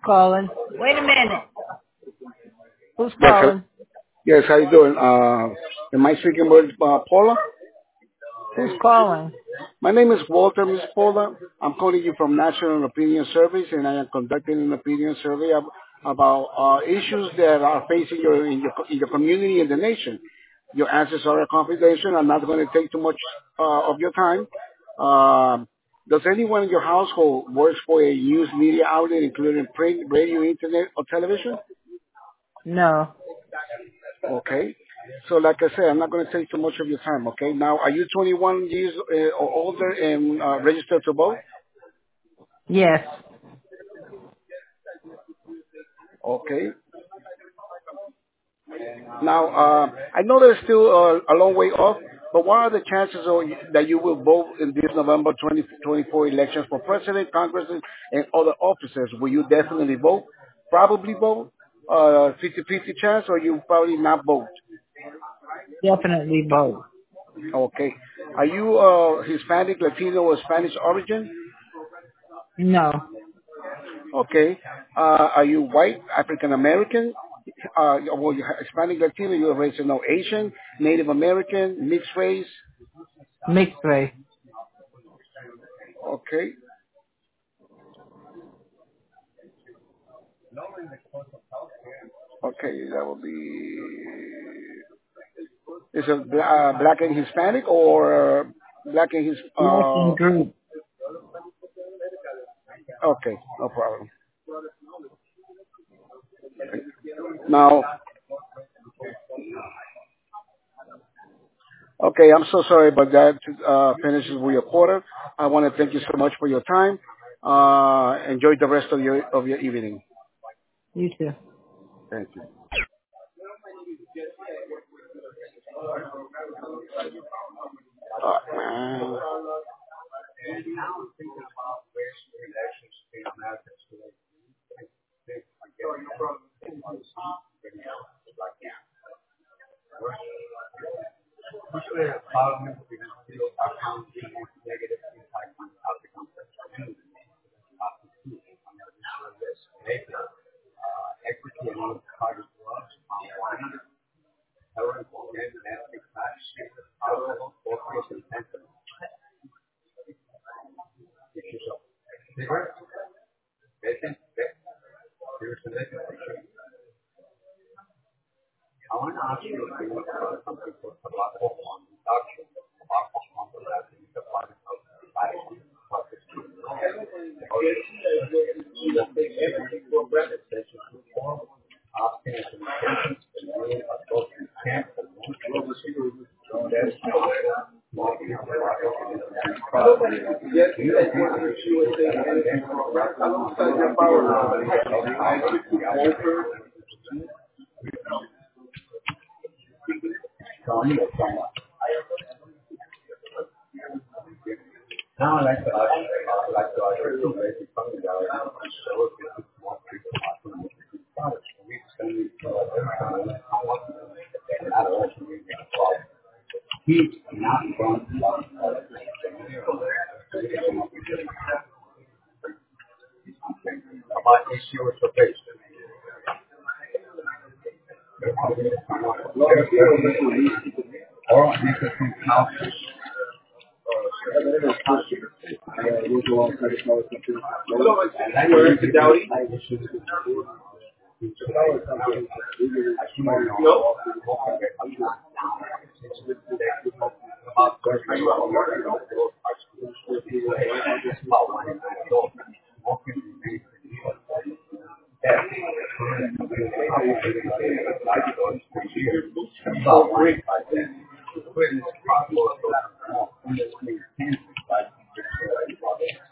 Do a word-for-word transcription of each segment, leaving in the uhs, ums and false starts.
calling? Wait a minute. Who's Yes, hel- calling? yes. How you doing? Uh, am I speaking with uh, Paula? Who's calling? My name is Walter, Miss Paula. I'm calling you from National Opinion Service, and I am conducting an opinion survey ab- about uh, issues that are facing your in your co- in your community and the nation. Your answers are confidential. I'm not going to take too much uh, of your time. Um, does anyone in your household works for a news media outlet, including print, radio, internet, or television? No. Okay. So, like I said, I'm not going to take too much of your time. Okay. Now, are you twenty-one years uh, or older and uh, registered to vote? Yes. Okay. Now, uh, I know there's still uh, a long way off, but what are the chances of, that you will vote in this November twenty twenty-four elections for president, Congress, and other officers? Will you definitely vote? Probably vote? Uh, fifty-fifty chance, or you probably not vote? Definitely both. Okay. Are you uh, Hispanic, Latino, or Spanish origin? No. Okay. Uh, are you white, African American? Uh, well, you Hispanic, Latino, you're race, no Asian, Native American, mixed race. Mixed race. Okay. Okay, that will be. Is it bla- uh, black and Hispanic or uh, black and his? Uh, American group. okay, no problem. Now, okay, I'm so sorry, but that uh, finishes with your quarter. I want to thank you so much for your time. Uh, enjoy the rest of your of your evening. You too. Thank you. Uh, man.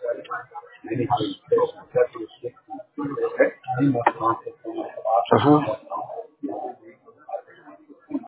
Uh-huh.